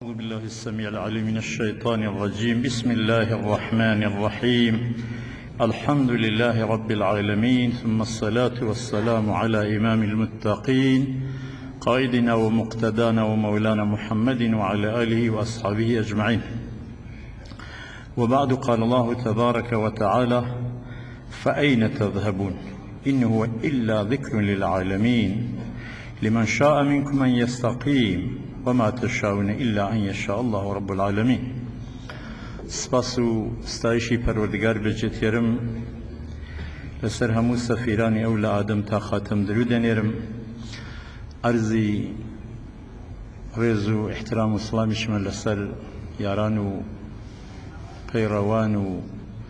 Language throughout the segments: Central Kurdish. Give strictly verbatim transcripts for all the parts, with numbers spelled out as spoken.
أعوذ بالله السميع العليم من الشيطان الرجيم. بسم الله الرحمن الرحيم. الحمد لله رب العالمين، ثم الصلاة والسلام على إمام المتقين قائدنا ومقتدانا ومولانا محمد وعلى آله وأصحابه أجمعين. وبعد، قال الله تبارك وتعالى: فأين تذهبون إن هو إلا ذكر للعالمين لمن شاء منكم أن يستقيم وما تشاءون إلا أن يشاء الله رب العالمين. سپاس و ستایشی پروردگار بجێتێرم لەسەر هەموو سەفیرانی ئەو لە ئادەم تا خاتم درود دەنێرم. عەرزی ڕێز و احترام و سڵامیشمە لەسەر یاران و پەیڕەوان و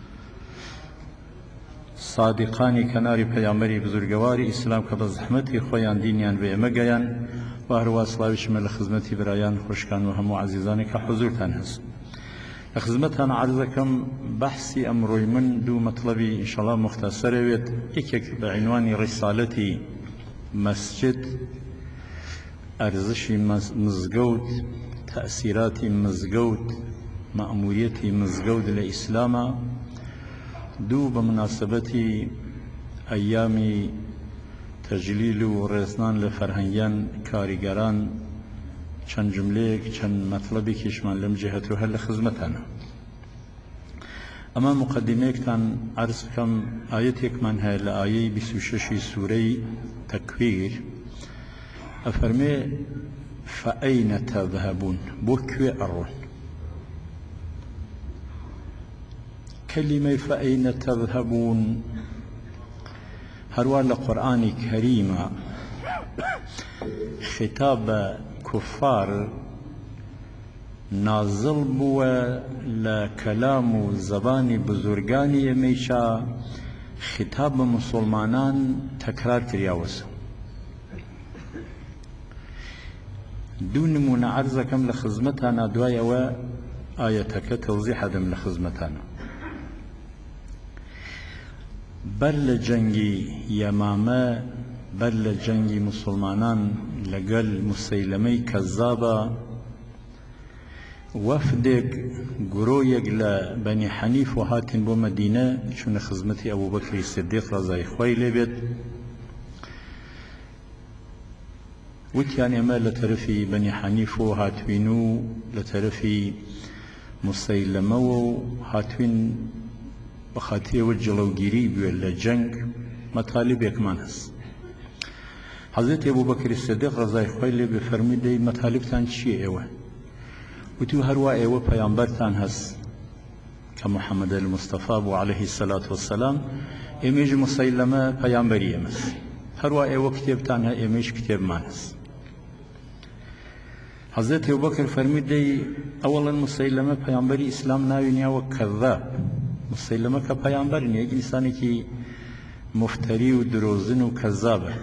صادقانی کەناری پەیامبەری بزرگەواری ئیسلام کە بە زەحمەتی خۆیان دینیان بە ئێمە گەیان، و هەروە سڵاویشمە لە خزمەتی برایان خۆشکان و هەموو عەزیزانی کە حوزورتان هەست. لە خزمەتان عەرز دەکەم بەحسی ئەمڕۆی من دوو مەطلەبی ئینشەڵڵا مختصەرەوێت. یەکێک بە عنوانی ڕیسالەتی مەسجد، ئەرزشی مزگەوت، تەئسیراتی مزگەوت، مەئموریەتی مزگەوت لە ئیسلامە. دوو بە مناسبەتی ئەیامی تەجلیل و ڕێزنان لە فەرهەنگیان کاریگەران چەند جملەیەک چەند مەطلەبێکیشمان لەم جێهەتەوە هەر لە خزمەتانە. ئەمە مقەدیمەیەکتان عەرز بکەم. ئایەتێکمان هەیە لە ئایەی بیست و شەشی سوورەی تەکویر، ئەفەرمێ: فەئەینە تەذهەبون، بۆ کوێ ئەڕۆن؟ کەلیمەی فەئەینە تەذهەبون هەروە لە قورئانی کەریمە خیتاب بە کوفار نازڵ بووە لە کەلام و زەبانی بزرگانی ئێمەیشا خیتاب بە موسڵمانان تەکرار کریاوەسە. دوو نمونە عەرز دەکەم لە خزمەتانە، دوای ئەوە ئایەتەکە تەوزیح دەم لە خزمەتانە. بەر لە جەنگی یەمامە، بەر لە جەنگی موسڵمانان لەگەل موسەیلەمەی کەزابە، وەفدێک گرۆیەک لە بەنی حەنیف و هاتین بۆ مەدینە، چونە خزمەتی ئەبوبەکری سیدیق ڕەزای خوای لێبێت. وتیان ئێمە لە تەرەفی بەنی حەنیف و هاتوین و لە تەرەفی موسەیلەمەوە و هاتوین بەخاتیەوە جڵەوگیری بوێت لە جەنگ. مەتالیبێکمان هەست. حەزرەتی ئەبوبەکری سیدیق ڕەزای خوای لێ بێ فەرمووی: دەی مەتالیبتان چییە ئێوە؟ وتی: هەروە ئێوە پەیامبەرتان هەست کە موحەممەد المستەفا بوو عەلەیهی سەلات وەسەلام، ئێمەیش موسەیلەمە پەیامبەری ئێمەست. هەروە ئێوە کتێبتان هەیە، ئێمەیش کتێبمان هەست. حەزرەتی ئەبوبەکر فەرمووی: دەی ئەوەڵەن موسەیلەمە پەیامبەری ئیسلام ناوی نیاوە کەذاب. موسەیلەمە کە پەیامبەر نییە، ئینسانێکی مفتەری و درۆزن و کەذابە.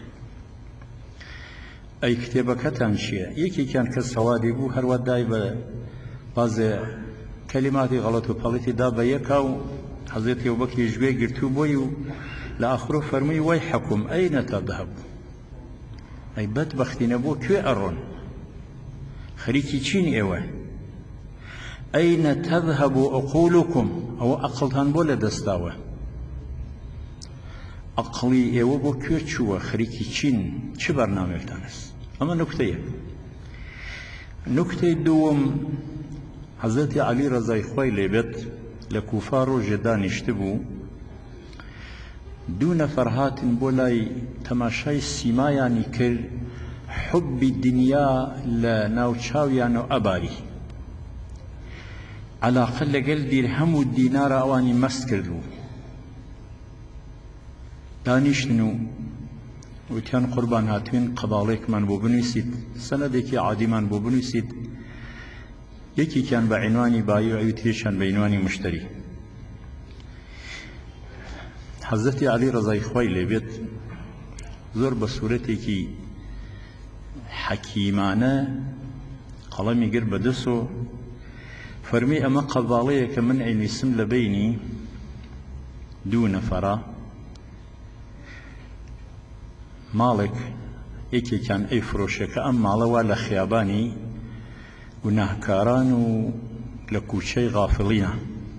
ئەی کتێبەکەتان چییە؟ یەکێکیان کە سەوادی بوو هەروە دای بە بازێ کەلیماتی غەڵەت و پەڵیتی دا بە یەکا و حەزرەتی ئەبوبەکریش گوێ گرتوو بۆی و لە ئاخرۆ فەرمووی: وەیحەکوم ئەینە تەذهەبون، ئەی بەدبەختینە، بۆ کوێ ئەڕۆن؟ خەریکی چین ئێوە؟ ئەینە تەذهەب عقولکم، ئەوە عەقڵتان بۆ لە دەستاوە؟ عەقڵی ئێوە بۆ کوێ چووە؟ خەریکی چین؟ چ بەرنامەیەکتان هەست؟ ئەمە نوکتەیە. نوکتەی دووەم، حەزرەتی عەلی ڕەزای خوای لێبێت لە کوفا ڕۆژێ دانیشت بوو، دوو نەفەر هاتن بۆ لای تەماشای سیمایانی کرد، حوبی دنیا لە ناوچاویانەوە ئەباری، عەلاقە لەگەل دیرهەم و دینارە ئەوانی مەست کردبوو. دانیشتن و وتیان: قوربان هاتوین قەباڵێکمان بۆ بنووسیت، سەنەدێکی عادیمان بۆ بنووسیت. یەکێکیان بە عنوانی بایی و ئەوتریشیان بە عنوانی مشتری. حەزرەتی عەلی ڕەزای خوای لێبێت زۆر بە سوورەتێکی حەکیمانە قەڵەمی گر بەدەست و فەرمی: ئەمە قەباڵەیە کە من ئەینویسم لە بینی دوو نەفەرە، ماڵێک یەکێکیان ئەی فرۆشێکە ئەم ماڵەوە لە خیابانی گوناهکاران و لە کوچەی غافڵینە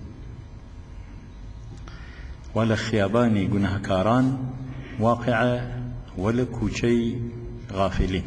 و لە خیابانی گوناهکاران واقعە و لە کوچەی غافلین.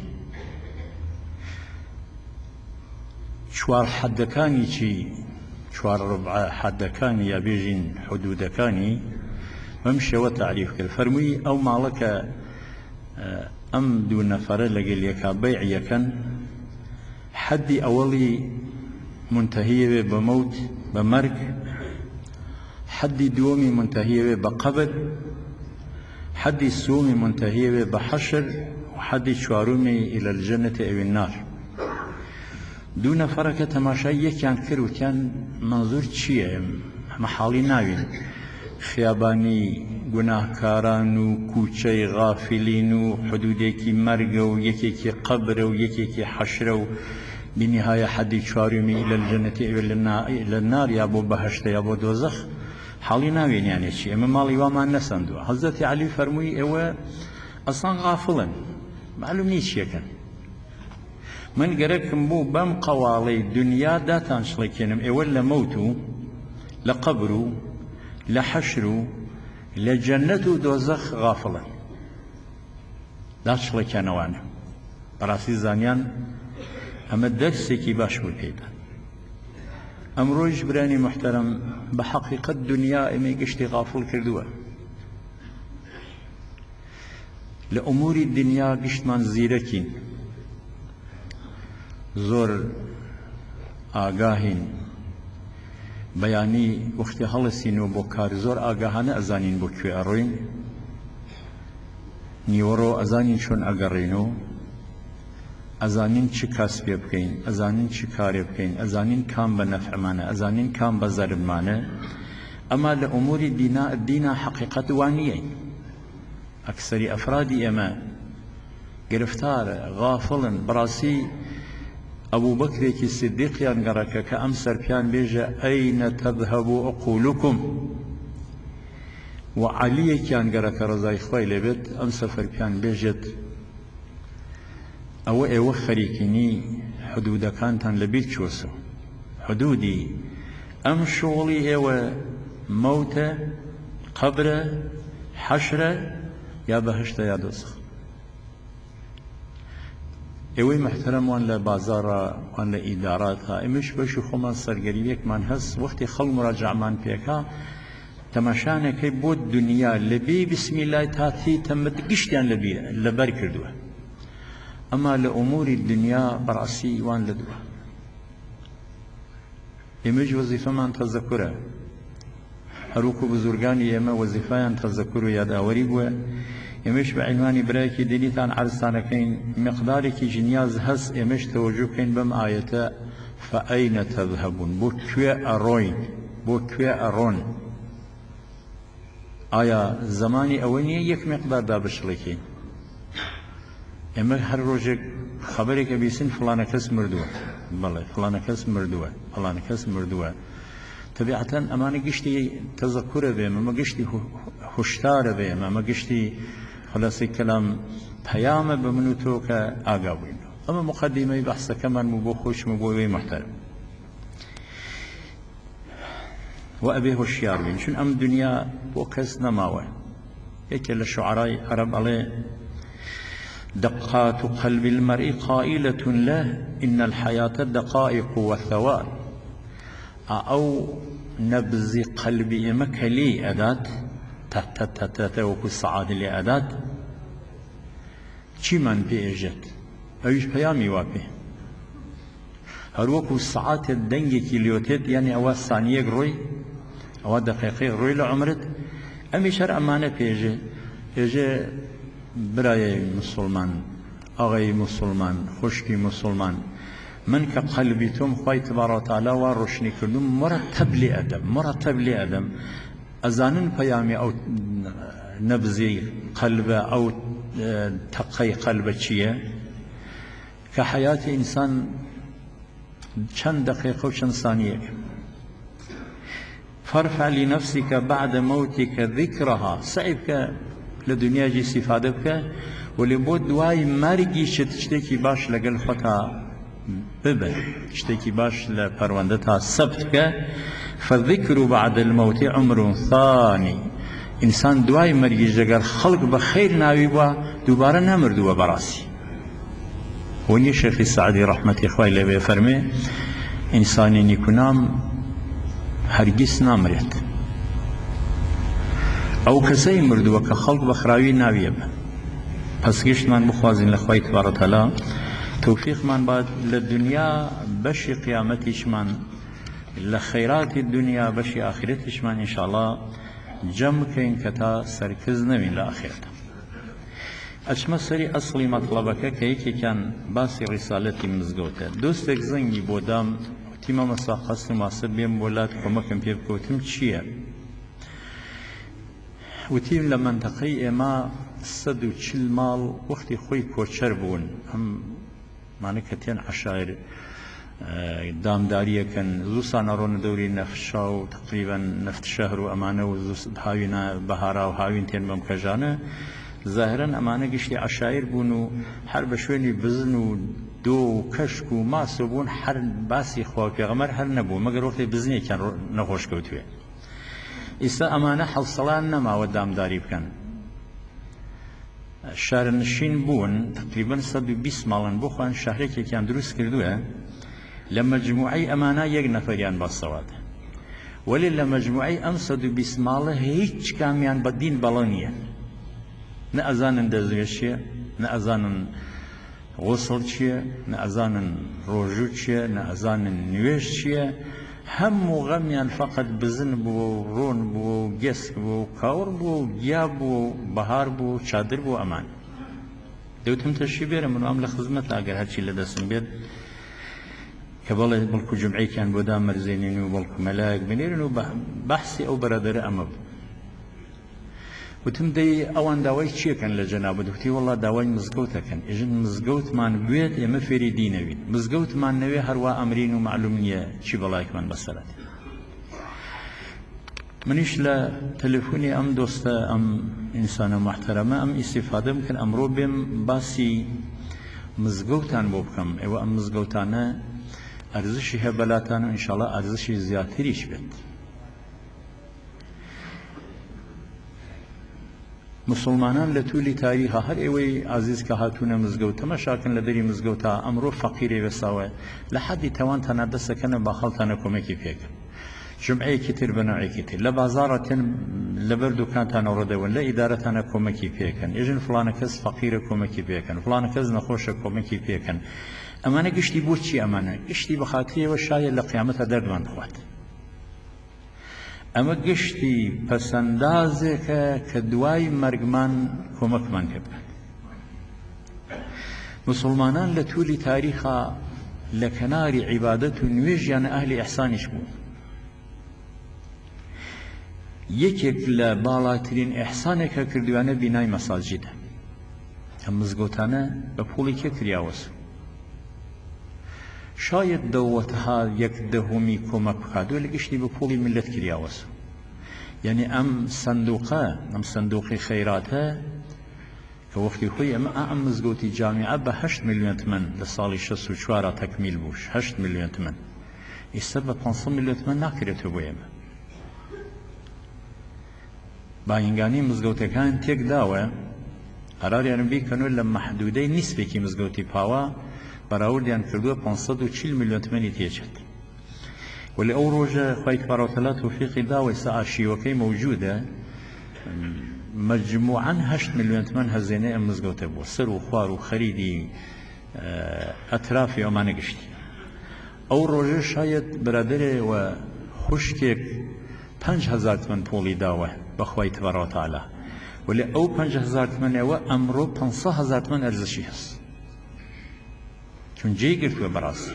چوار حەدەکانی چی چوار ڕبع حەدەکانی یا بێژین حدودەکانی بەم شێوە تعریف کرد. فەرمووی ئەو ماڵە کە ئەم دوو نەفەرە لەگەڵ یەکا بەیعیەکەن حەدی ئەوەڵی منتەهیە بێ بە مەوت بە مەرگ، حەدی دووەمی منتەهیە بێ بە قەبر، حەدی سوومی منتەهیە بێ بە حەشر و حەدی چوارۆمی ئیلە الجەنەتی ئەو النار. دوو نەفەرەکە تەماشای یەکیان کرد وتیان منزور چییە؟ مەحاڵی ناوین خیابانی گوناهکاران و کوچەی غافلین و حدودێکی مەرگە و یەکێکی قەبرە و یەکێکی حەشرە و بنیهایە حەدی چوارۆمی ئیلە الجەنەتی ئەو النار، یا بۆ بەهەشتە یا بۆ دۆزەخ. حاڵی ناوێنیانێ چی؟ ئێمە ماڵی وامان نەسەندووە. حەزرەتی عەلی فەرمووی ئێوە ئەسڵان غافڵن، معلوم نی چیەکەن. من گەرەکم بوو بەم قەواڵەی دنیا داتان شڵێکێنم ئێوە لە مەوت و لە قەبر و لە حەشر و لە جەنەت و دۆزەخ غافڵن، دات شڵێکیانەوانە. بەڕاستی زانیان ئەمە دەرسێکی باش بوو پێدا. ئەمڕۆیش برانی محتەرەم بە حەقیقەت دنیا ئێمەی گشتی غافڵ کردووە. لە ئوموری دنیا گشتمان زیرەکین، زۆر ئاگاهین، بەیانی وەختی هەڵەسینەوە بۆ کار زۆر ئاگاهانە ئەزانین بۆ کوێ ئەڕۆین، نیوەڕۆ ئەزانین چۆن ئەگەڕێنەوە، ئەزانین چی کاس پێ بکەین، ئەزانین چی کارێ بکەین، ئەزانین کام بە نەفعمانە، ئەزانین کام بە زەرمانە. ئەما لە ئوموری دینە حەقیقەت وان نییە. ئەکسەری ئەفرادی ئێمە گرفتارە، غافڵن. بەڕاستی ئەبوو بەکرێکی سیدیقیان گەڕەکە کە ئەم سەرپیان بێژە ئەینە تەذهەبوا عقولکم، و عەلیەکیان گەڕەکە ڕەزای خوای لێبێت ئەم سەفەرپیان بێژێت ئەوە ئێوە خەریکینی حدودەکانتان لەبیر چۆسە. حدودی ئەم شۆڵی ئێوە مەوتە، قەبرە، حەشرە یا بەهشتە یا دۆزەخ. ئێوەی محتەرەم وان لە بازاڕە وان لە ئیداراتە ئێمەش بەشی خۆمان سەرگەریەکمان هەست وەختی خەڵک مراجعەمان پێکا تەماشانەکەی بۆ دنیا لەبێ بسمیلای تاتی تەمەت گشتیان لەبەر کردووە. ئەما لە ئوموری دنیا بەڕاستی وان لەدووە. ئێمەش وەزیفەمان تەزەکورە، هەروەکو بزورگانی ئێمە وەزیفەیان تەزەکور و یاداوەری بووە. ئێمەش بە عنوانی برایەکی دینیتان عەرزتانەکەین، مقدارێکی ژنیاز هەست ئێمەش تەوەجو بکەین بەم ئایەتە فەئەینە تەذهەبون، بۆ کوێ ئەڕۆین، بۆ کوێ ئەڕۆن؟ ئایا زمانی ئەوە نییە یەک مقدار دابشڵێکین؟ ئێمە هەر ڕۆژێک خەبەرێکە بیسن فڵانە کەس مردووە، بەڵێ فڵانە کەس مردووە، فڵانە کەس مردووە. طبیعەتەن ئەمانە گشتی تەزەکورە بێ، ئەمە گشتی هوشدارە بێ، ئەمە گشتی خلاصەی کەلام پەیامە بە من و تۆ کە ئاگا بووین. ئەمە مقەدیمەی بەحسەکەمان بوو بۆ خۆشم و بۆ وێی محتەرم. و ئەبێ هۆشیار بین، چون ئەم دنیا بۆ کەس نەماوە. یەکێ لە شوعەرای عەرەب ئەڵێ دقات قلب المرء قائلة له إن الحياة دقائق وثوان. أو نبزي قلبي مكلي أدات تتتتت وكو الصعاد اللي أدات چی من بێژێت ئەویش پەیامی وا پێ هەر وەکو سەعاتێک دەنگێکی لێوتێت، یعنی ئەوە سانیەک ڕۆی، ئەوە دەقیقەی ڕۆی لە عومرت. ئەمیش هەر ئەمانە پێژێ پێژێ برایەی مسلمان، ئاغای مسلمان، خوشکی مسلمان، من کە قەلبی تۆم خوای تبارەک و تەعالا وا ڕۆشنی کردوم مرەتەب لێ ئەدەم، مرەتەب لێ ئەدەم. ئەزانن پەیامی ئەو نەبزی قەلبە، ئەو تەقەی قەلبە چییە؟ کە حەیاتی ئینسان چەند دقیقە و چەند سانیەکە. فارفع لنفسك بعد موتك ذكرها، سعی بکە لە دنیاجی سیفادە بکە، ولی بۆ دوای مەرگی شت شتێکی باش لەگەڵ خۆتا ببە شتێکی باش لە پەروەندە تا سەبت بکە فەذیکر بعد المەوت عمر ثانی ئینسان دوای مەرگیش ئەگەر خەڵک بە خەیر ناوی بووە دووبارە نەمردووە بەڕاستی وەنی شێخی سەعدی ڕەحمەتی خوای لێبێ فەرمێ ئینسانی نیکونام هەرگیز نامرێت ئەو کەسەی مردووە کە خەڵک بە خراوی ناویە بە پس گشتمان بخوازین لە خوای تبارەک و تەعالا توفیقمان باد لە دنیا بەشی قیامەتیشمان لە خەیراتی دنیا بەشی ئاخرەتیشمان ئینشاءڵڵا جەم بکەین کە تا سەرکەز نەبین لە ئاخرەتە ئەچمە سەری ئەسڵی مەطلەبەکە کە یەکێکیان باسی ڕیسالەتی مزگەوتە دۆستێک زەنگی بۆ دام وتی مەمەستا خەستم واسە بێم بۆ لات کۆمەکم پێ بکەوتم چییە وتیم لە منتەقەی ئێمە سەد و چل ماڵ وەختی خۆی کۆچەر بوون ئەم مانە کە تێن عەشایر دامداریەکەن زوو سانە ڕۆنە دەوری نەفشا و تقریبەن نەفت شەهر و ئەمانە و هاوینە بەهارا و هاوین تێن بەم کەژانە ظاهرەن ئەمانە گشتی عەشایر بوون و هەر بە شوێنی بزن و دۆ و کەشک و ماسە بوون هەر باسی خوا پێغەمبەر هەر نەبوو مەگەر وەختی بزنێکیان نەخۆش کەوتوێ ئێستا ئەمانە حەوسەڵان نەماوە دامداری بکەن شارنشین بوون تقریبا سەد و بیست ماڵن بۆ خۆیان شارێکێکیان دروست کردووە لە مەجموعەی ئەمانە یەک نەفەریان بەسەواتە وەلی لە مەجموعەی ئەم سەد و بیست ماڵە هیچ کامیان بە دین بەڵە نییە نە ئەزانن دەزوێش چییە نە ئەزانن غوسڵ چییە نە ئەزانن ڕۆژوو چییە نە ئەزانن نوێژ چییە هەموو غەمیان فەقەت بزن بوو و ڕۆن بوو و گەسک بوو و کاوڕ بوو و گیا بوو و بەهار بوو و چادر بوو ئەمان دەوتم تەشی بێرە من ئەم لە خزمەت ئەگەر هەرچی لە دەستم بێت کە بەڵێ بەڵکو جمعەیەکیان بۆ دامەرزێنین و بەڵکو مەلایەک بنێرن و بەحسی ئەو بەرادەرە ئەمە بوو وتم دەی ئەوان داوای چیەکەن لە جەنابەت وتی وەڵڵا داوای مزگەوتەکەن ئێژن مزگەوتمان بوێت ئێمە فێری دینەوین مزگەوتمان نەوێ هەروە ئەمرین و معلوم نییە چی بەڵایەکمان بەسەرات منیش لە تەلەفۆنی ئەم دۆستە ئەم ئینسانە محتەرەمە ئەم ئیستیفادەم کرد ئەمڕۆ بێم باسی مزگەوتان بۆ بکەم ئێوە ئەم مزگەوتانە ئەرزشی هەبەلاتان و ئینشاڵڵا ئەرزشی زیاتریش بێت مسلمانان لە توولی تاریخە هەر ئێوەی عزیز کە هاتوونە مزگەوت تەماشاکن لە دەری مزگەوتە ئەمڕۆ فەقیرێ وێساوە لە حەدی تەوانتانە دەسەکەنە با خەڵتانە کۆمەکی پێکەن جمعەیەکی تر بەناوێکی تر لە بازاڕە تێن لەبەر دوکانتانە ڕۆدەون لە ئیدارەتانە کۆمەکی پێکەن ئێژن فڵانە کەس فەقیرە کۆمەکی پێکەن فڵانە کەس نەخۆشە کۆمەکی پێکەن ئەمانە گشتی بۆ چی ئەمانە گشتی بەخاتریەوە شایە لە قیامەتە دەردمان بخوات ئەمە گشتی پەسەندازێکە کە دوای مەرگمان کۆمەکمان کرد مسلمانان لە توولی تاریخە لە کەناری عیبادەت و نوێژیانە ئەهلی ئیحسانیش بوو یەکێک لە باڵاترین ئیحسانێکە کردوانە بینای مەساجیدە ئەم مزگەوتانە بە پوڵی کێ کریاوەسو شاید دەوڵەتها یەک دەهۆمی کۆمەک بکاتوە لە گشتی بە پوڵی ملت کریاوەسە یعنی ئەم سندوقە ئەم سندوقی خەیراتە کە وەختی خۆی ئەمە ئەم مزگەوتی جامیعە بە هەشت میلیۆن تمەن لە ساڵی شەست و چوارە تەکمیل بووش هەشت میلیۆن تمەن ئێستا بە پانسەد میلیۆن تمەن ناکرێتەوە بۆ ئێمە باینگانی مزگەوتەکان تێک داوە قەراریان بیکەنەوە لە مەحدودەی نیسبێکی مزگەوتی پاوە بەراوردیان کردووە پانسەد و چل میلیۆن تمەنی تێچێت ولی ئەو ڕۆژە خوای تبارەک و تەعالا تەوفیقی داوە ئێستا ئارشیوەکەی مەوجودە مەجموعەن هەشت میلیۆن تمەن هەزێنەی ئەم مزگەوتە بووە سەر و خوار و خەریدی ئەترافی ئەمانە گشتی ئەو ڕۆژە شاید برادەرێ و خوشکێک پەنج هەزار تمەن پۆڵی داوە بەخوای تبارەک و تەعالا ولی ئەو پەنج هەزار تمەنەوە ئەمڕۆ پەنجسەد هەزار تمەن ئەرزشی هەست چون جێی گرتووە بەڕاستی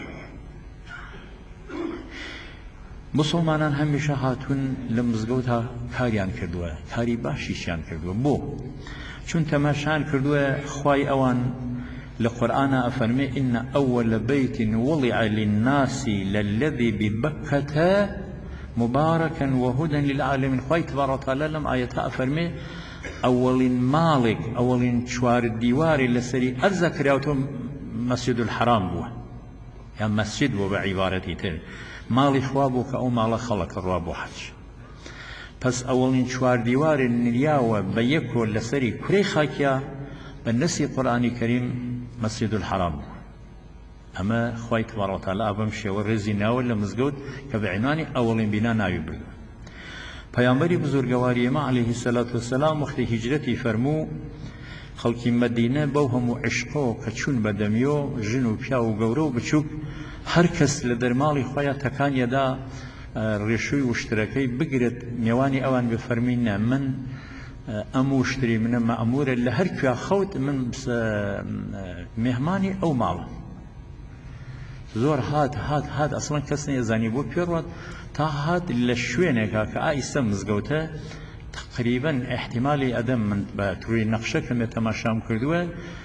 مسلمانان هەمیشە هاتوون لە مزگەوتە کاریان کردووە کاری باشیشیان کردووە بۆ چون تەماشان کردووە خوای ئەوان لە قورئانە ئەفەرمێ ئین ئەوەل بەیت وضع للناس للذی ببەکەة مباركا وهدى للعالمين خوای تبارەک و تەعالا لەم ئایەتە ئەفەرمێ ئەوەڵین ماڵێک ئەوەڵین چوار دیواری لەسەری ئەرزە کراوەتەوە مەسجد الحرام بووە یا مەسجد بۆ بە عیبارەتی تر ماڵی خوا بوو کە ئەو ماڵە خەڵک ڕوا بۆ حەج. پس ئەوەڵین چواردیوارە نریاوە بە یەکۆ لەسەری کوڕەی خاکیا بە نەسی قورئانی کەریم مەسجد الحەرام بوو. ئەمە خوای تبارەک وتعالا بەم شێوە ڕێزی ناوە لە مزگەوت کە بە عنوانی ئەوەڵین بینا ناوی بردو. پەیامبەری بزرگەواری ئێمە عەلەیهی سەلات وەسەلام وەختی هیجرەتی فەرموو خەڵکی مەدینە بەو هەموو عشقۆ کە چوون بە دەمیۆ ژن و پیا و گەورە و بچووک هەر کەس لە دەرماڵی خۆیان تەکانیەدا ڕێشووی وشترەکەی بگرێت نێوانی ئەوان بفەرمینە من ئەم وشتری منە مەئمورە لە هەر کوێ خەوت من مێهمانی ئەو ماڵە. زۆر هات هات هات ئەسڵەن کەس نەیەزانی بۆ پێڕوات تا هات لە شوێنێکا کە ئایستا مزگەوتە تقریبا احتیمالی ئەدەم من بە تووری نەخشەکەم لێ تەماشام کردووە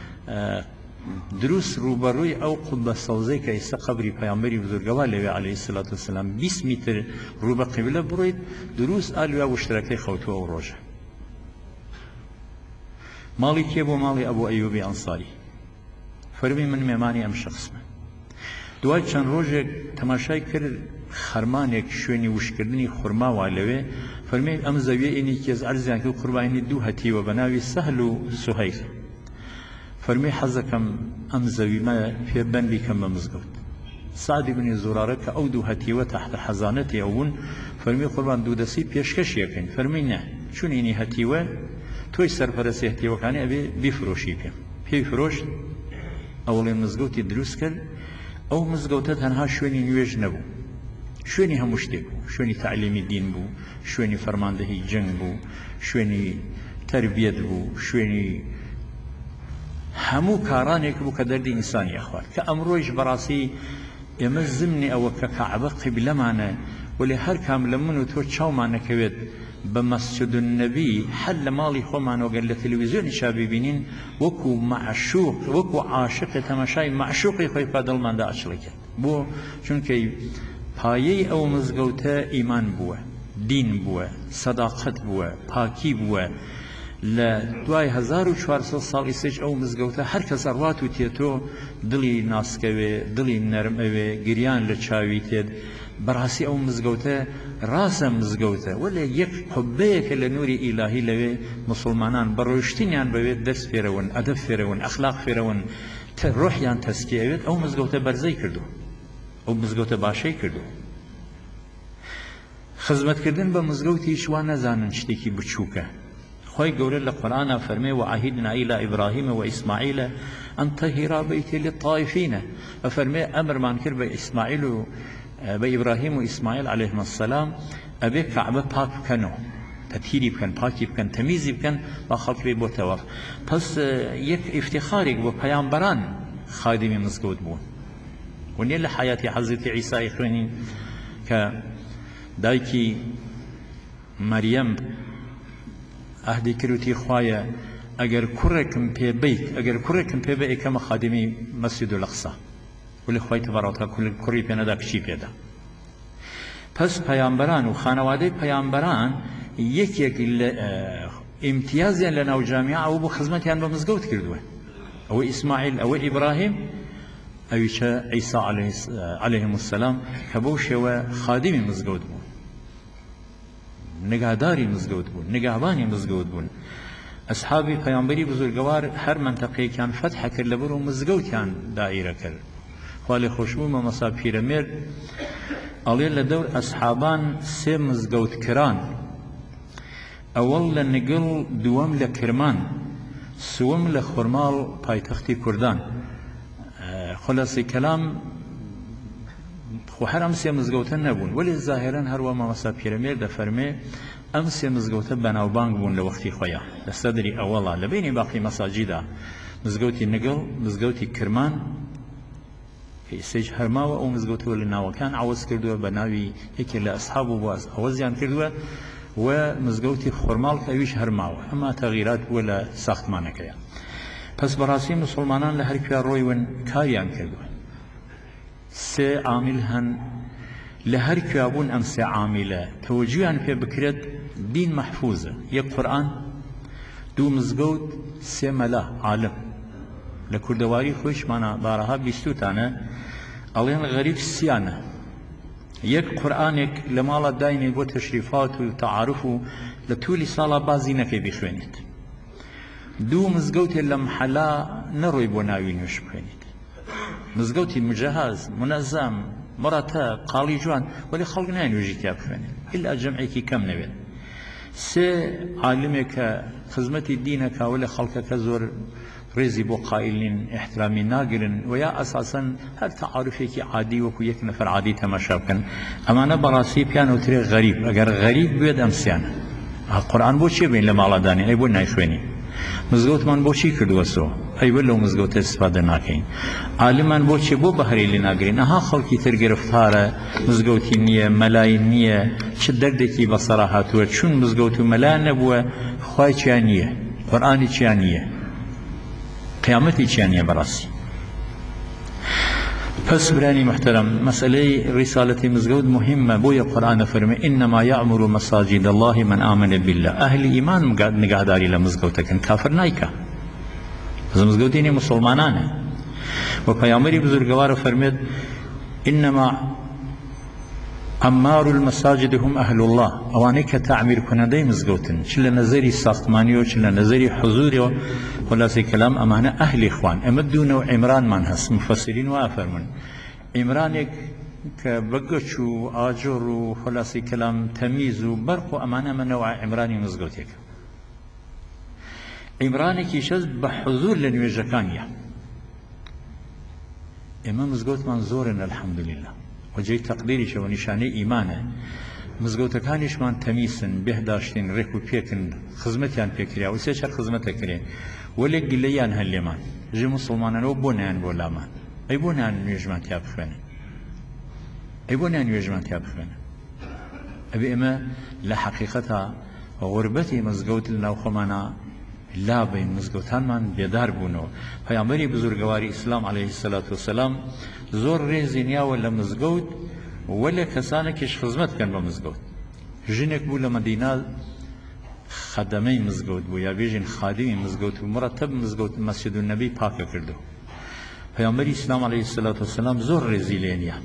دروست ڕوبەڕووی ئەو قوبە سەوزەی کە ئێستا قەبری پەیامبەری بزرگەوار لەوێ عەلەیهی سەلات وەسەلام بیست میتر ڕوو بە قیبلە بڕۆیت دروست ئالوێ وشترەکەی خەوتووە ئەو ڕۆژە. ماڵی کێ بۆ ماڵی ئەبوو ئەیوبی ئەنساری فەرمی من مێمانی ئەم شخصمە. دوای چەند ڕۆژێک تەماشای کرد خەرمانێک شوێنی وشکردنی خورماوە لەوێ فەرمی ئەم زەویە ئینی کێز عەرزیان کرد قوربانی دوو هەتیوە بە ناوی سەهل و سوهەیل. فەرمی حەزەکەم ئەم زەویمە پێ بەندی کەم بە مزگەوت. سعدی بنی زورارە کە ئەو دوو هەتیوە تەحتە حەزانەتی ئەوون فەرمی قوربان دوو دەستی پێشکەشیەکەین. فەرمی نە چون ئینی هەتیوە تۆی سەرپەرستی هەتیوەکانی ئەبێ بیفرۆشی پێم. پێی فرۆشت ئەوڵێ مزگەوتی دروست کرد. ئەو مزگەوتە تەنها شوێنی نوێژ نەبوو، شوێنی هەموو شتێک بوو، شوێنی تعلیمی دین بوو، شوێنی فەرماندەهی جەنگ بوو، شوێنی تەربیەت بوو، شوێنی هەموو کارانێک بوو کە دەردی ئینسانی ئەخوارد کە ئەمڕۆیش بەڕاستی ئێمە زمنی ئەوە کە کەعبە قیبلەمانە وەلێ هەر کام لە من و تۆ چاومان نەکەوێت بە مەسجد النەبی حەل لە ماڵی خۆمانەوە گەر لە تەلەڤیزیۆنیشا ببینین وەکو معشوق وەکو عاشق تەماشای معشوقی خۆی پا دڵماندا ئەچڵێکێت. بۆ چونکە پایەی ئەو مزگەوتە ئیمان بووە، دین بووە، سەداقەت بووە، پاکی بووە. لە دوای هەزار و چوارسەد ساڵی سێج ئەو مزگەوتە هەر کەس ڕات و تێتۆ دڵی ناسکەوێ، دڵی نەرم ئەوێ، گریان لە چاوی تێت. بەڕاستی ئەو مزگەوتە ڕاستە مزگەوتە وەلێ یەک قوبەیەکە لە نووری ئیلاهی لەوێ مسلمانان بە ڕۆیشتنیان بەوێت دەرس فێرەون، ئەدەب فێرەون، ئەخلاق فێرەون، ڕۆحیان تەسکیەوێت. ئەو مزگەوتە بەرزەی کردو، ئەو مزگەوتە باشەی کردو. خزمەتکردن بە مزگەوتی هیچ وا نەزانن شتێکی بچووکە. خۆی گەورە لە قورئانە فەرمێ وعهدنا إلى إبراهيم وإسماعيل أن طهرا بيتي للطائفين. فەرمێ ئەمرمان کرد بە ئیسماعیل و بە ئیبراهیم و ئیسماعیل عەلەیهما السەلام ئەبێ کەعبە پاک بکەنەوە، تەطهیری بکەن، پاکی بکەن، تەمیزی بکەن با خەڵک بێ بۆ تەواف. پس یەک ئیفتیخارێک بۆ پەیامبەران خادمی مزگەوت بوون. ونیە لە حیاتی حەزرەتی عیسای خوێنین کە دایکی مەریەم ئەهدی کردوتی خوایە ئەگەر کوڕێکم پێ بیت ئەگەر کوڕێکم پێ بێ ئەکەمە خادمی مەسجد الأقصا ولی خوای تبارەک وتعالا کوڕی پێ نەدا کچی پێدا. پس پەیامبەران و خانەوادەی پەیامبەران یەکێک لە ئیمتیازیان لە ناو جامیعە ئەوە بۆ خزمەتیان بە مزگەوت کردووە. ئەوە ئیسماعیل، ئەوە ئیبراهیم، ئەویشە عیسا عەلەیهیم السەلام کە بەو شێوە خادمی مزگەوت بوون، نگهداری مزگەوت بوون، نگهبانی مزگەوت بوون. ئەسحابی پەیامبەری بزرگەوار هەر منتەقەیەکیان فەتح کرد لەبەر و مزگەوتیان دائیرە کرد. خوا لێ خۆشبوو مەمەسا پیرەمێرد ئەڵێ لە دەور ئەسحابان سێ مزگەوت کران، ئەوەڵ لە نگڵ، دووەم لە کرمان، سووەم لە خورماڵ پایتەختی کوردان. خلاصی کەلام خۆ هەر ئەم سێ مزگەوتە نەبوون وەلی زاهێرەن هەروە مەمەسا پیرەمێرد دەفەرمێ ئەم سێ مزگەوتە بەناوبانگ بوون لە وەختی خۆیان لە سەدری ئەوەڵا لە بینی باقی مەساجیدا مزگەوتی نگڵ، مزگەوتی کرمان سێج هەرماوە ئەو مزگەوتەوە لە ناوەکان عەوەز کردووە بە ناوی یەکێک لە ئەسحاب و بۆ ئەوەزیان کردووە و مزگەوتی خورماڵ کە ئەویش هەرماوە. ئەمە تەغیرات بووە لە ساختمانەکەیە. پس بەڕاستی مسلمانان لە هەر کوێ ڕۆیون کاریان کردووە. سێ عامل هەن لە هەر کوێ بوون ئەم سێ عاملە تەوەجویان پێ بکرێت دین مەحفوظە. یەک قورئان، دوو مزگەوت، سێ مەلا عالم. لە کوردەواری خۆیشمانە بارەها بیستوتانە ئەڵێن غەریب سیانە یەک قورئانێک لە ماڵە داینێ بۆ تەشریفات و تەعارف و لە توولی ساڵا بازی نەکەی بخوێنیت دوو مزگەوتێ لە محەلا نەڕۆی بۆ ناوی نوێش بخوێنیت مزگەوتی مجەهاز منەزەم مرەتەب قاڵی جوان وەلی خەڵک نانوێژی تیا بخوێنێت ئیلا جەمعێکی کەم نەبێت سێ عالمێک کە خزمەتی دینەکە و لە خەڵکەکە زۆر ڕێزی بۆ قائلین احترامی ناگرن و یا ئەساسەن هەر تەعارفێکی عادی وەکو یەک نەفەر عادی تەماشا بکەن ئەمانە بەڕاستی پیان وترێ غەریب ئەگەر غەریب بێت ئەم سیانە قورئان بۆ چێ بین لە ماڵەدانی ئەی بۆ نایخوێنی مزگەوتمان بۆچی کردووەسەوە ئەی بە لەو مزگەوتە استفادە ناکەین عالمان بۆچێ بۆ بەهرەی لێ ناگرین ئەها خەڵکی تر گرفتارە مزگەوتی نییە مەلای نییە چ دەردێکی بەسەرا هاتووە چون مزگەوت و مەلا نەبووە خوای چیان نییە قورئانی چیان نییە قیامەتی چیان نییە بەڕاستی پس برانی محترم مەسئلەی ڕیسالەتی مزگەوت مهمە بۆیە قورئان فەرمێ ئینما یعمر مساجد الله من آمن بالله ئەهلی ئیمان نگهداری لە مزگەوتەکەن کافر نایکە مزگەوتینی مسلمانانە و پەیامبەری بزرگوارە فەرمێت ئینما عمار المساجد هم أهل الله أواني كتعمير كنادي مزقوتن شل نزري ساختمانيو شل نزري حضوريو خلاصي كلام أمانة أهل إخوان أمدون عمران من هس مفسرين وافرمن عمرانك كبقشو آجر خلاصي كلام تمييز برق أمانة من نوع عمراني مزقوتك عمرانك يشز بحضور لنوجكانيا إمام مزقوت منزورنا الحمد لله وجاي تقديري شو نشاني إيمانه مزقوت كانش من تميسن بهداشتين ركو بيكن خدمتيان بيكريا وسيشر خدمتك كريا ولا قليان هالليمان جي مسلمان لو بونان بولامان أي بونان يجمان تياب خوانا أي بونان يجمان تياب خوانا أبي إما لا حقيقتها غربتي مزقوت لنا وخمانا لا بين مزگەوتان من بێدار بوونەوە پەیامبەری بزرگواری ئیسلام عەلەیهی السەلاتو وەسەلام زۆر ڕێزی نیاوە لە مزگەوت وە لە کەسانێکیش خزمەت بکەن بە مزگەوت ژنێک بوو لە مەدینە خەدەمەی مزگەوت بوو یا بێژین خادمی مزگەوت و مڕەتەب مزگەوت مەسجد النەبی پاکە کردو پەیامبەری ئیسلام عەلەیهی السەلاتو وەسەلام زۆر ڕێزی لێ نییە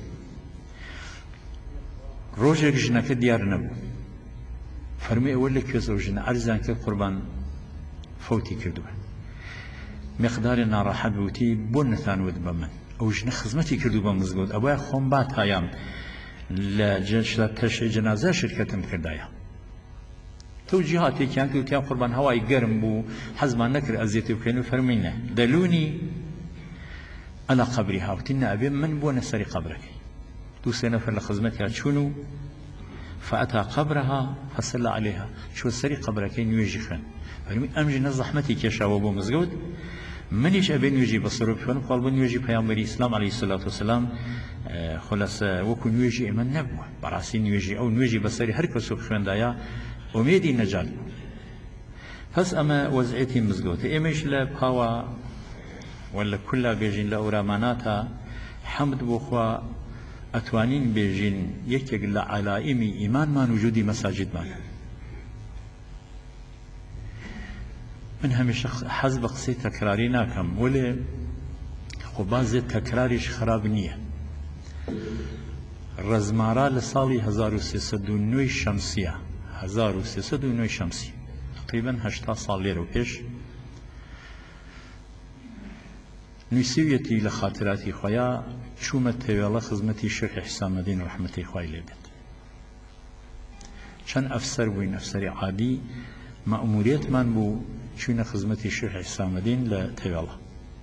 ڕۆژێک ژنەکە دیار نەبوو فەرمووی ئەوە لەکوێ زەو ژنە عەرزیان کرد قوربان فوتي كردوه مقدار ناراحة بوتي بون نتانود بمن او جن خدمتي كردو بمزگود ابو خوم بات هايام لا جنش تش جنازه شركتم كردايا توجيهاتي كان كان قربان هواي گرم بو حزما نكر ازيتي وكانوا فرمينا دلوني على قبرها وتنا ابي من بو نسري قبرك دو سنه في خدمتها شنو فاتى قبرها فصلى عليها شو سري قبرك يجي خن ئەمژ نە زەحمەتی کێشاوە بۆ مزگەوت منیش ئەبێ نوێژی بەسەرۆ بخوێنم خۆڵ بە نوێژی پەیامبەری ئیسلام عەلەیهی السەلاتو وەسەلام خۆلەسە وەکو نوێژی ئێمە نەبووە بەڕاستی نوێژی ئەو نوێژی بەسەری هەر کەسێک خوێندایە ئومێدی نەجات پس ئەمە وەزعیەتی مزگەوتە ئێمەش لە پاوە ولا کولا بێژین لە ئەوراماناتە حەمد بۆ خوا ئەتوانین بێژین یەکێک لە عەلائیمی ئیمانمان وجودی مەساجدمان من همیشه حزب قصی تکراری نکم ولی خب بعضی تکراریش خراب نیه رزمارا لسالی هزار و سیصد و نه شمسیه هزار و سیصد و نه شمسی تقریبا هشتا سالی رو پیش نویسیویتی لخاطراتی خویا چومت تیوالا خدمتی شیخ حسام الدین رحمتی خوای لیدت چند افسر بوین افسر عادی مأموریت من بو چون خدمتی شیخ حسام الدین لتیوالا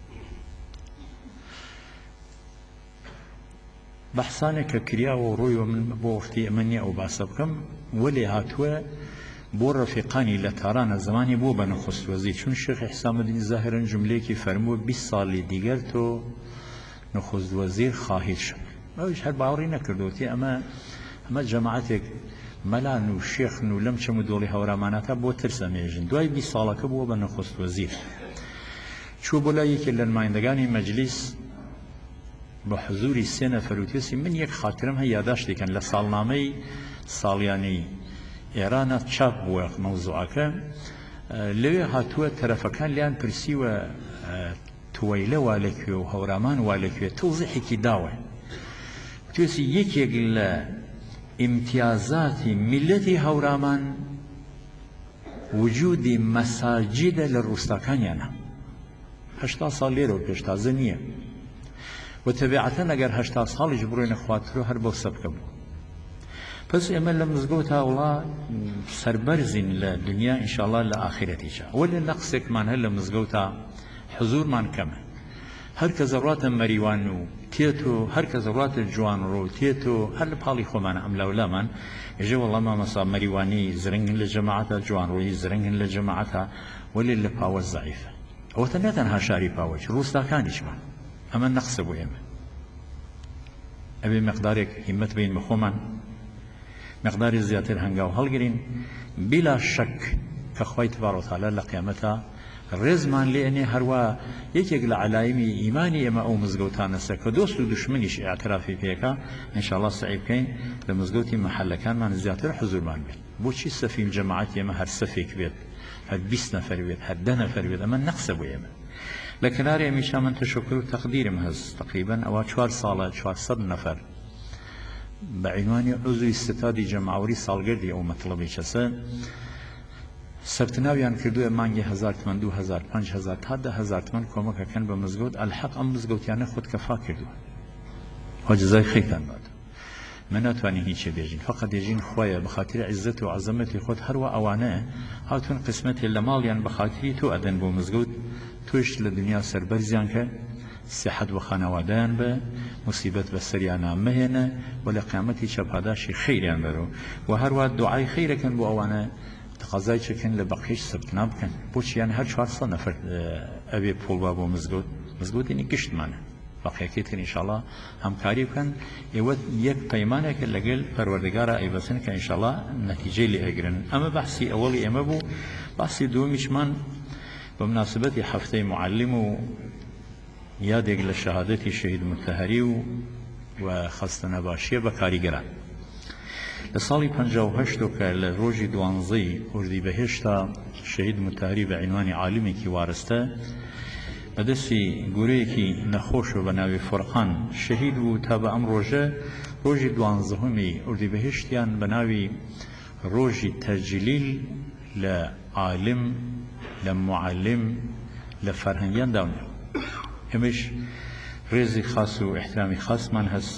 بحثانه ككريا وروي ومن بوفتي أمنية أو باسبكم ولي هاتوا بو رفيقاني لتارانا زماني بو بنخص وزي چون شيخ حسام الدين ظاهرا جملة كي فرمو بیست سال دیگر تو نخص وزير خواهید شد اوش هر باوری نکردوتی اما اما جماعتك ملان و شيخ نو لم چمو دولی هوراماناتا بو ترسا میجن دوای بیست ساله که بو بنخص وزير شو بولا یکی لنمایندگانی مجلس بحضور سنة فروتيسي من يك خاطرم هي ياداشتي كان لسالنامي سالياني إيران تشاب بو موضوعك لوي هاتوا ترفكان لان برسيوا تويلة والكيو هورامان والكيو توضيحي كي داوة توێسی یەکێک لە ئیمتیازاتی میلەتی هەورامان وجودی مەساجیدە لە ڕووستاکانیانە. هەشتا ساڵ لێرەوە پێش تازە نییە و تەبیعەتەن ئەگەر هەشتا ساڵیش بڕۆینە خواترۆ هەر بەو سەبکە بوو. پس ئێمە لە مزگەوتا وڵا سەربەرزین لە دنیا ئینشاءڵڵا لە ئاخرەتیشە. وەلێ نەقسێکمان هەر لە مزگەوتا حزورمان کەمە. هەر کە زەڕاتە مەریوان و تێت و هەر کە زەڕاتە جوان ڕۆ تێت و هەر لە پاڵی خۆمانە ئەم لەولامان ئێژێ وەڵا مامەسا مەریوانی زرنگن لە جەماعەتە، جوانڕۆیی زرنگن لە جەماعەتە، وەلێ لە پاوە زەعیفە. ئەوە تەنیا تەنها شاری پاوەچ ڕووستاکانیشمان ئەمە نەقسە بۆ ئێمە. ئەبێ مەقدارێک هیممەت بین بە خۆمان، مقداری زیاتر هەنگاو هەڵگرین، بلا شەک کە خوای تبارەک و تەعالا لە قیامەتە ڕێزمان لێ ئەنێ هەروە یەکێک لە عەلایمی ئیمانی ئێمە ئەو مزگەوتانەسە کە دۆست و دوشمنیش ئیعترافی پێکە ئینشاءڵڵا سعی بکەین لە مزگەوتی مەحەلەکانمان زیاتر حزورمان بێت. بۆچی سەفی جەماعەت ئێمە هەر سەفێک بێت، هەر بیست نەفەر بێت، هەر دە نەفەر بێت، ئەمە نەقسە بۆ ئێمە. لە کەناری ئەمیشا من تەشەکر و تەقدیرم هەست، تقریبەن ئەوە چوار ساڵە چوارسەد نەفەر بعنوانی عضوی استتادی جەماوەری ساڵگەردی ئەو مەطلبی چەسە سەرتناویان کردووە مانگی هەزار تمەن، دوو هەزار، پەنج هەزار تا دە هەزار تمەن کۆمەکەکەن بە مزگەوت. ئەلحەق ئەم مزگەوتیانە خودکەفا کردووە. خوا جەزای خەیرتان بات. من ناتوانین هیچی بێژین، فقط دێژین خوایە بە خاتری عیزەت و عەزەمەتی خۆت هەروە ئەوانە هاتوون قسمەتێ لە ماڵیان بە خاتری تۆ ئەدەن بۆ مزگەوت، تۆش لە دنیا سەربەرزیان کە سیحەت و خانەوادەیان بە، موسیبەت بە سەریان نامەهێنە و لە قیامەتی چەپاداشی خەیریان بەرەوە و هەروە دوعای خەیرەکەن بۆ ئەوانە تقاضای چەکەن لە بەقیش سەبتنا بکەن. بۆچیان هەر چوارسەد نەفەر ئەبێ پۆڵوا بۆ مزگەوت، مزگەوتێنی گشتمانە بەقیەکەیتر ئینشاءڵڵا هەمکاری بکەن. ئێوە یەک پەیمانێکە لەگەڵ پەروەردگارە ئەیبەسن کە ئینشاءڵڵا نەتیجەی لێ ئەگرن. ئەمە بەحسی ئەوەڵی ئێمە بوو. بەحسی دووەمیشمان بە مناسبەتی هەفتەی معەلم و یادێک لە شەهادەتی شەهید متەهەری و و خەستە نەباشیە بە کاریگەران. لە ساڵی پەنجا و هەشت کە لە ڕۆژی دوانزەی ئوردیبەهێشتا شەهید متەهەری بە عنوانی عالمێکی وارستە بەدەستی گورەیەکی نەخۆش و بە ناوی فورقان شەهید بوو تا بە ئەم ڕۆژە ڕۆژی دوانزەهەمی ئوردیبەهێشتیان بە ناوی ڕۆژی تەجلیل لە عالم، لە معەلم، لە فەرهەنگیان داونێ. ئێمەش ڕێزی خاص و احترامی خاصمان هەست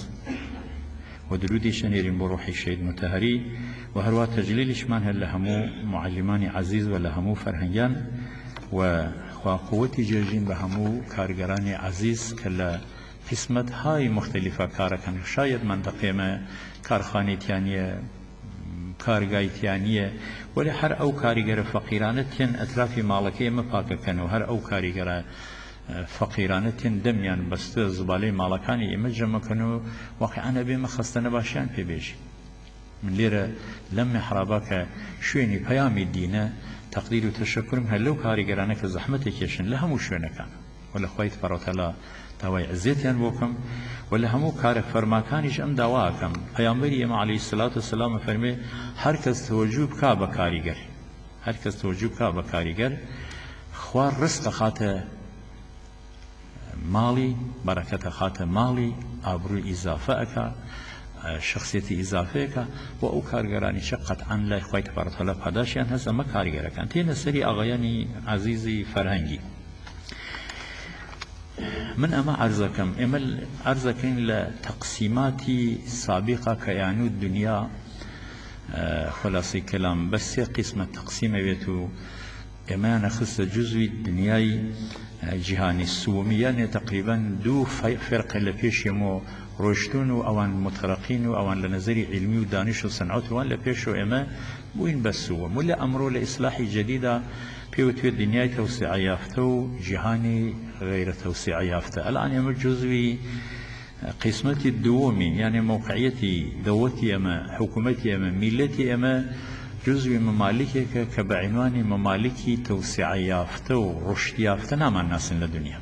و درودی شەنێرین بۆ ڕۆحی شەهید متەهەری و هەروە تەجلیلیشمان هەر لە هەموو معەلمانی عەزیز و لە هەموو فەرهەنگیان و خوا قووەتی جێژین بە هەموو کارگەرانی عەزیز کە لە قسمەتهای مختلفە کارەکەن. شاید مەندەقێمە کارخانەیەتیانە، کارگایتیانیە، وەلی هەر ئەو کاریگەرە فەقیرانە تێن ئەترافی ماڵەکەی ئێمە پاکەکەن و هەر ئەو کاریگەرە فەقیرانە تێن دەمیان بەستە زبالەی ماڵەکانی ئێمە جەمەکەن و واقعانە بێمە خەستە نەباشیان پێبێژی. من لێرە لەم میحرابا کە شوێنی پەیامی دینە تەقدیر و تەشەکرم هەر لەو کاریگەرانە کە زەحمەتێک کێشن لە هەموو شوێنەکان و لە خوای تبارەک و تەعالا داوای عزێتیان بۆ بکەم و لە هەموو کارە فەرماکانیش ئەم داوا ئەکەم. پەیامبەری ئێمە عەلەیهی سەلات وسەلام فەرمێ هەر کەس تەوەجوه بکا بە کاریگەر، هەر کەس تەوەجوه بکا بە کاریگەر خوا ڕزق خاتە ماڵی، بەرەکەتە خاتە ماڵی، ئابڕووی ئیزافە ئەکا، شخصیەتی ئیزافەیەکە بۆ ئەو کارگەرانی چە قەتعەن لای خوای تبارەک و تەعالا پاداشیان هەست. ئەمە کاریگەرەکان تێنە سەری ئاغایانی عەزیزی فەرهەنگی. من ئەمە عەرزەکەم، ئێمە عەرزەکەین لە تەقسیماتی سابقا کە یانوو دنیا خلاصی کەلام بە سێ قسمەت تەقسیمەوێت و ئێمەیانە خستە جزوی دنیای جیهانی سووەمی، یانێ تقریبەن دوو فێرقە لە پێشێمەوە ڕۆشتون و ئەوان متەرەقین و ئەوان لە نەزەری علمی و دانیش و سەنعەت وان لە پێشەوە ئێمە بووین بە سووەم. و لە ئەمڕۆ لە ئیسلاحی جەدیدا پێوتوێت دنیای تەوسیع یافتە و جیهانی غەیرە تەوسیع یافتە. ئەلان ئێمە جزوی قسمەتی دووەمی، یانێ موقعیەتی دەوڵەتی ئێمە، حکوومەتی ئێمە، میلەتی ئێمە جزوی ممالکێکە کە بە عنوانی ممالکی تەوسیع یافتە و ڕشد یافتە نامان ناسن لە دنیا.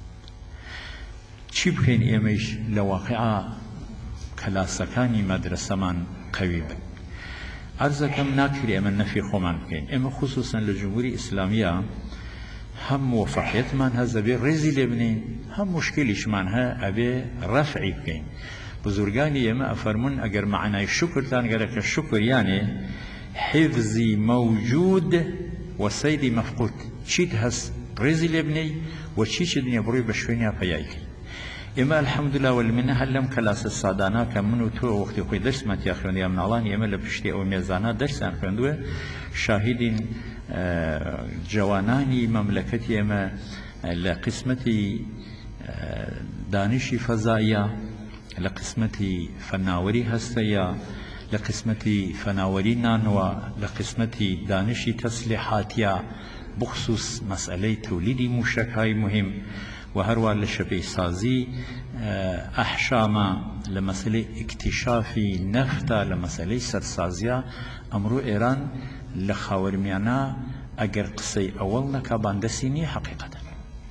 چی بکەین ئێمەش لە واقعا کلاسەکانی مەدرسەمان قەوی بن؟ عەرزەکەم ناکرێ ئێمە نەفی خۆمان بکەین. ئێمە خصوصا لە جمهوری ئیسلامیە هەم موفەقیەتمان هەز ئەبێ ڕێزی لێ بنین، هەم مشکلیشمان هە ئەبێ ڕەفعی بکەین. بزرگانی ئێمە ئەفەرمون ئەگەر معنای شکرتان گەرە کە شکر یانێ حفظی موجود وەسەیدی مەفقود چیت هەست ڕێزی لێ بنەی و چیچت نییە بڕووی بە شوێنیا پەیایکەی. ئێمە الحەمدوللا وەلمنە هەر لەم کەلاسە سادانە کە من و تۆ وەختی خۆی دەرسمان تیا خوێندیا مناڵانی ئێمە لە پشتی ئەو مێزانە دەرسیان خوێندووە شاهیدین جوانانی مەملەکەتی ئێمە لە قسمەتی دانشی فەزاییە، لە قسمەتی فەناوەری هەستەیە، لە قسمەتی فەناوەری نانوە، لە قسمەتی دانشی تەسلیحاتیە بخصوص مەسئلەی تەولیدی موشەکهای مهم و هەروە لە شەپەی سازی ئەحشامە، لە مەسئلەی ئیکتیشافی نەفتە، لە مەسئلەی سەرسازیە. ئەمڕۆ ئێران لە خاوەرمیانە ئەگەر قسەی ئەوەڵ نەکا باندەسی نییە حەقیقەتەن،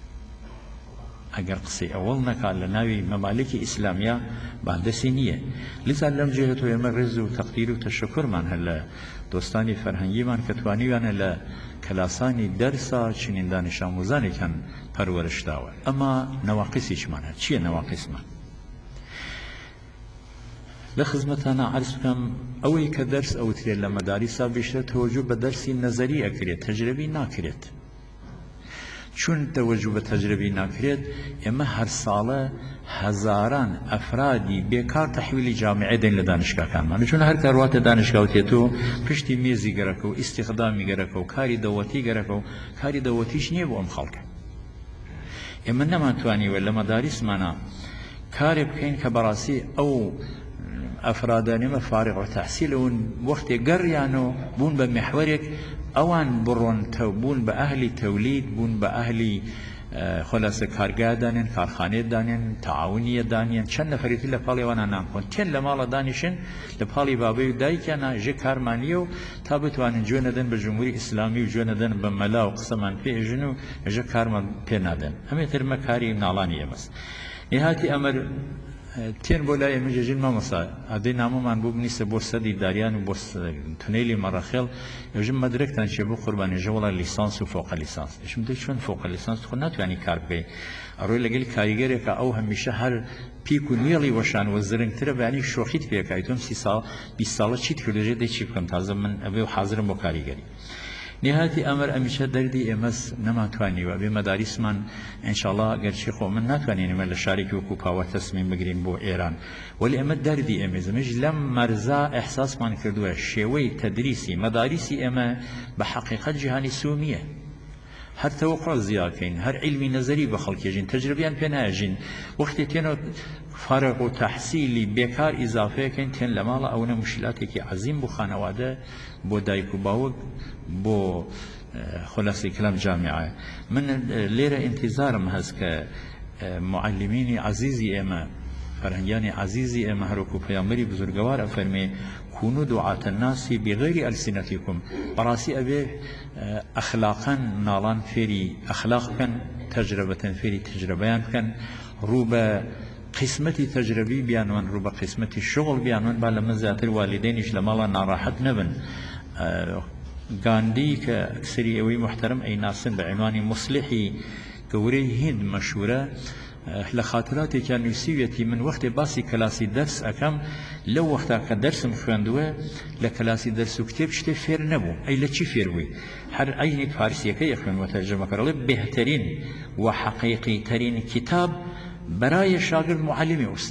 ئەگەر قسەی ئەوەڵ نەکا لە ناوی مەمالێکی ئیسلامیە باندەسی نییە. لیزان لەم جێهێتەوە ئێمە ڕێز و تەقدیر و تەشەکورمان هەر لە دۆستانی فەرهەنگیمان کە توانیویانە لە کەلاسانی دەرسا چنین دانش ئامۆزانێکیان پەروەرشداوە. ئەمە نەواقیسیشمان هەر چییە نەواقیسمان؟ لە خزمەتانە عەرز بکەم ئەوەی کە دەرس ئەوترێت لە مەداریسا بیشتر تەوەجوه بە دەرسی نەزەری ئەکرێت، تەجربی ناکرێت. چون تەوەجوه بە تەجربی ناکرێت ئێمە هەر ساڵە هەزاران ئەفرادی بێکار تەحویلی جامعە دەین لە دانشگاکانمان، چون هەر کارواتە دانشگاوتێت و پشتی مێزی گەرەکە و ئیستیخدامی گەرەکە و کاری دەوەتی گەرەکە و کاری دەوەتیش نییە بۆ ئەم خەڵکە. ئێمە نەمانتوانیوە لە مەداریسمانە کارێ بکەین کە بەڕاستی ئەو ئەفرادانێمە فارغ التەحسیلەون وەختێ گەڕیانۆ بوون بە محورێک ئەوان بڕۆن بوون بە ئەهلی تەولید، بوون بە ئەهلی خلاصە کارگا دانێن، کارخانێ دانێن، تەعاونیە دانێن، چەند نەفەرێتی لە پاڵی ئەوانە نامکۆن تێن لە ماڵە دانیشن لە پاڵی بابەی و دایکیانە ژێ کارمانیە و تا بتوانن گوێ نەدەن بە جمهوری ئیسلامی و گوێ نەدەن بە مەلا و قسەمان پێژن و ژێ کارمان پێ نادەن. ئەمێ ترمە کاری ناڵانی ئێمەست. نێهاتی ئەمەر تێن بۆ لای ئێمە جێژین مامۆستا ئادەی نامەمان بوو بنیسە بۆ سەدی داریان و بۆ تونێلی مەڕەخێڵ ئێژم مەدرەکتان چێ بۆ قوربانێژە وڵا لیسانس و فۆقە لیسانس. ئێشم دەی چۆن فۆقە لیسانس خۆ ناتوانی کار بکەی ئەڕۆی لەگەڵ کاریگەرێکە ئەو هەمیشە هەر پیک و نیێڵی وەشان وە زرنگترە بەیانی شۆخیت پێکای تۆم سی ساڵ بیست ساڵە چیت کردێژێ دەی چی بکەم تازە من ئەبێ و حازرم بۆ کاریگەری. نێهاتی ئەمەر ئەمیشە دەردی ئێمەس نەماتوانیوە بێ مەداریسمان ئینشاءڵڵا گەرچی خۆ من ناتوانین ئێمە لە شارێکی وەکو پاوە تەسمیم بگرین بۆ ئێران، وەلی ئێمە دەردی ئێمەزمش لەم مەرزا ئەحساسمان کردووە شێوەی تەدریسی مەداریسی ئێمە بە حەقیقەت جیهانی سوومیە. هەر تەوەقع زیاکەین، هەر علمی نەزەری بە خەڵکێژین، تەجربیان پێ ناژین. وەختی تێنەوە فارغ و تەحسیلی بێکار ئیزافەیەکەین تێن لە ماڵە ئەوەنە مشکلاتێکی عەزیم بۆ خانەوادە، بۆ دایک و باوک، بۆ خلاصی کلام جامعە. من لێرە ئینتیزارم هەست کە معلمینی عەزیزی ئێمە، فەرهەنگیانی عەزیزی ئێمە هەروەکو پەیامبەری بزرگەوار ئەفەرمێ كونوا دعاة الناس بغير ألسنتكم. براسي أبي أخلاقا نالان فيري أخلاق كان تجربة فيري تجربيان كان روبا قسمتي تجربي بيانوان روبا قسمتي الشغل بيانوان بالا مزات الوالدين إش لمالا ناراحت نبن. غاندي كأكثري أوي محترم أي ناسن بعنوان مصلحي كوري هند مشهورة لخاطراتي كان يسيويتي من وقت باسي كلاسي درس أكم لو وقتا كدرس مخواندوه لكلاسي درس وكتاب شتي فير نبو أي لتشي فيروي هر أي فارسية كي يخوان وترجمة كرالي بهترين وحقيقي ترين كتاب براي شاغر معلمي أست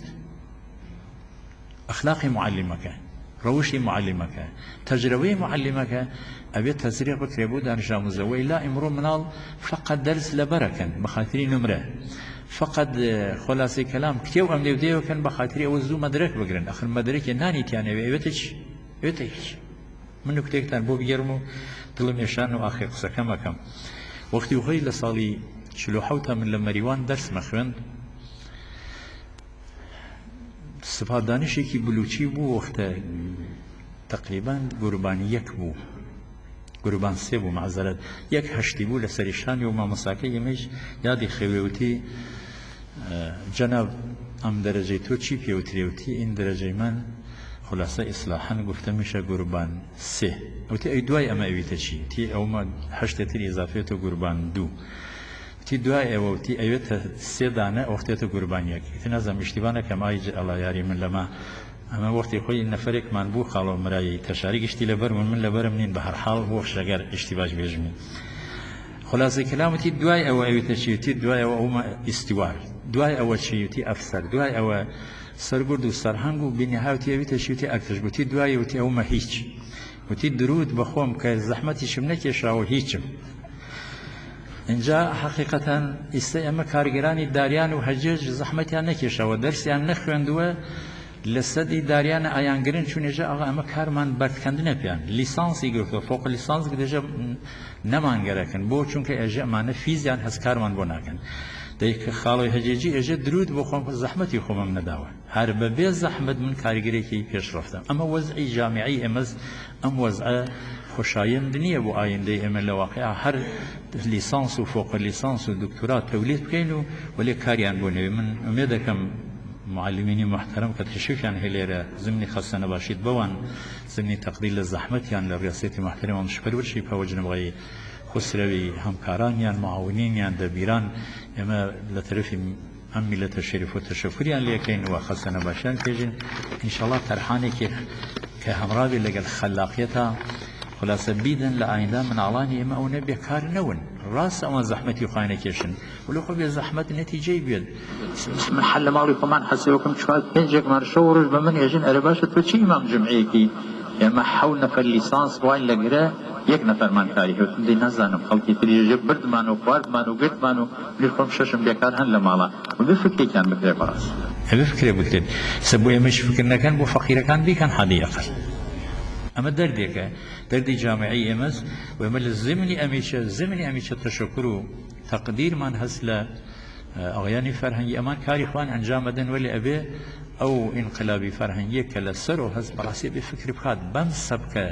أخلاقي معلمك روشي معلمك تجربي معلمك أبي تزريق بكريبو دانشا مزوي لا امرو منال فقط درس لبركن بخاطري نمره فقط خلاصي كلام كتير أم ديو كان بخاطري أوزو مدرك بقرن آخر مدرك ناني تيانه ويتش ويتش منو كتير تان بو بيرمو دلم يشان وآخر قصة كم كم وقت يخيل لصالي شلو حوتها من لما ريوان درس مخوند صفات دانشي كي بلوچي بو وقت تقريبا قرباني يك بو قربان سي بو معزلت يك هشتي بو لسريشان يوم مساكي يمش يادي خويوتي جناب ام درجه تو چی پیوتریوتی این درجه من خلاصه اصلاحا گفتم میشه قربان سه او تی ای دوای اما اویت چی تی او ما هشت تری اضافه تو قربان دو تی دوای ئەوە تی ئەوێتە سێدانە ئەوختێتە گوربانیەکی تی نازانم ئیشتیبانە کەم ئای ئەڵا یاری من لەما ئەمە وەختی خۆی نەفرێکمان بوو خاڵەوە مرایی تەشاری گشتی لەبەر من من لەبەرم نین بە هەرحاڵ بۆ شەگەر ئیشتیباش بێژمی خلاصەی کەلامەتی دوای ئەوە ئەوێتە چیوتی دوای ئەوە ئەومە ئیستیوار دوای ئەوە چیوتی ئەفسەر دوای ئەوە سەرگورد و سەرهەنگ و بینیهاوتی ئەوێتە چیوتی ئەرتش گوتی دوای وتی ئەومە هیچ وتی درود بەخۆم کە زەحمەتیشم نەکێشاوە هیچم اینجا حقیقەتەن ئێستا ئەمە کارگەرانی داریان و هەجێج زەحمەتیان نەکێشاوە دەرسیان نەخوێندووە لە سەدی داریانە ئایانگرن چونێژە ئاغا ئەمە کارمان بەردکەندنە پیان لیسانسی گرتووە فۆق لیسانس دەژە نەمانگەرەکەن بۆ چونکە ئێژە ئەمانە فیزیان هەست کارمان بۆ ناکەن دەیکە خاڵۆی هەجێجی ئێژە درود بۆ خۆم زەحمەتی خۆمم نەداوە هەر بەبێ زەحمەت من کاریگەرێکی پێشڕەفتم ئەمە وەزعی جامعی ئێمەز ئەم وەزعە خۆشایند نییە بۆ ئایندەی ئێمە لە واقعا هەر لیسانس و فۆق لیسانس و دکتۆرا تەولید بکەین و وەلێ کاریان بۆ نەوێ من ئومێد دەکەم معلمینی محترم کە تشویقیان هەلێرە زمینی خەستە نەباشیت بەوان زمینی تەقدیر لە زەحمەتیان لە ڕیاسەتی محترم مشپەروەرشی پاوەجنبغی خسرەوی هەمکارانیان معاونینیان دەبیران ئێمە لە تەرەفی ئەم میلەتە شەریف و تەشەکوریان لێکەین و خەستە نەباشیان پێژین ئینشاڵڵا تەرحانێکی کە هەمڕاوی لەگەڵ خەلاقیەتە خلاصە بیدن لە ئایندا مناڵانی ئێمە ئەو نەبێ کار نەون ڕاست ئەوان زەحمەتی خۆیان کێشن ولو خۆ بێ زەحمەت نەتیجەی بێت من حل لە ماڵی خۆمان حەسەوەکەم چوار پێنجێکمان شەو ڕۆژ بە من ێژن ئەرە باشە تۆ چی ئیمام جمعەیەکی ئێمە حەوت نەفەر لیسانس وای لەگرە یەک نەفەرمان کاری هەوتم دەی نازانم خەڵکی تریژە بردمان و خواردمان و گرتمان و لێ خۆم شەشم بێکار هەن لە ماڵە و بێ فکرێکیان بکرێ بەڕاست هەبێ فکرێ بکرێت سە بۆ ئێمەش فکر نەکەن بۆ فەقیرەکان بیکەن حەدی ئەقل ئەمە دەردێکە دەردی جامعی ئێمەز و ئەمە لە زمینی ئەمیشە زمینی ئەمیشە تەشەکر و تەقدیرمان هەست لە ئەغیانی فەرهەنگی ئەمان کاری خوان ئەنجام بدەن وەلی ئەبێ ئەو ئینقلابی فەرهەنگیە کە لە سەر و هەست بەڕاستی بێ فکر بکات بەم سەبکە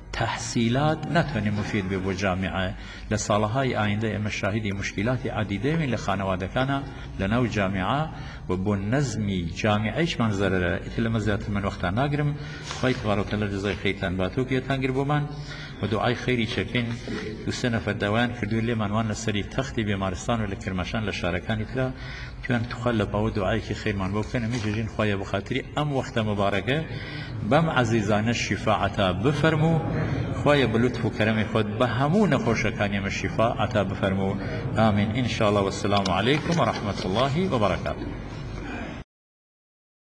تحصیلات ناتوانێ مفید بێ بۆ جامعە لە ساڵەهای ئایندا ئێمە شاهدی مشکلاتی عەدیدەیەین لە خانەوادەکانە لە ناو جامعە و بۆ نەزمی جامعەیشمان زەرەرە ئیتر لەمە زیاتر من وەختان ناگرم خی تبارەک و تەعالا جەزای خەیرتان باتۆ گێتان گر بۆمان و دوعای خەیری چەکەین دووسێ نەفەر داوایان کردووە لێمانوان لەسەری تەختی بێمارستان و لە کرماشان لە شارەکانی ترا توان توخەل لە باوە دوعایەکی خەیرمان بۆ بکەن ئەمە جێژین خوایە بە خاتری ئەم وەختە مبارەکە بەم عەزیزانە شیفا عەتا بفەرموو خوایە بە لوتف و کەرەمی خۆت بە هەموو نەخۆشەکانی ئێمە شیفا عەتا بفەرموو ئامین ئینشاءالله وەسلام عەلەیکم وەڕەحمەتوڵڵاهی وبەرەکاتوه